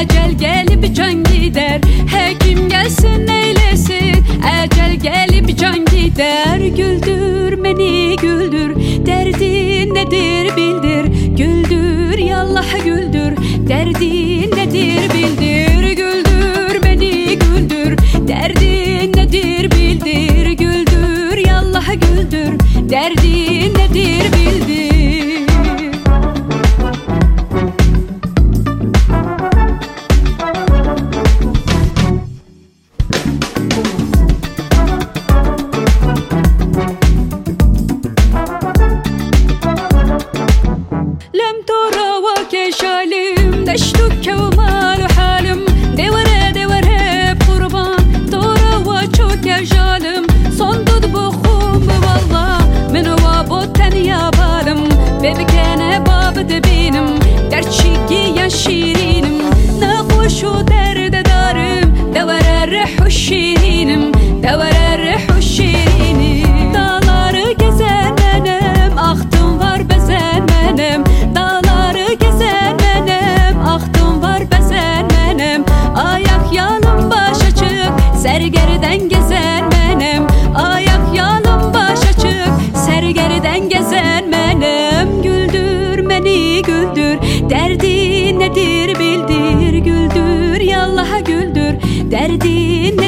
ecel gelip can gider. Hekim gelsin eylesin, ecel gelip can gider. Güldür beni güldür, derdin nedir bildir. Güldür yallah güldür, derdin nedir bildir. Güldür beni güldür, derdin nedir bildir. Güldür yallah güldür, derdin nedir bildir. لم ترى وكشالم دشتك ومال حالم devere devere kurban tora وچوك جالم صندوق بخوم والله من وابوتن يا بالم ببكنا باب دبينم درشيكي يا شيرينم نقوش درد دارم devere الرح والشيرينم devere الرح والشيرينم dağları gezen benim ahtım var bezen benim dağları gezen benim ahtım var bezen benim ayak yalın baş açık sergeriden gezen benim ayak yalın baş açık sergeriden gezen benim güldür beni güldür derdin nedir bildir güldür yallah güldür derdin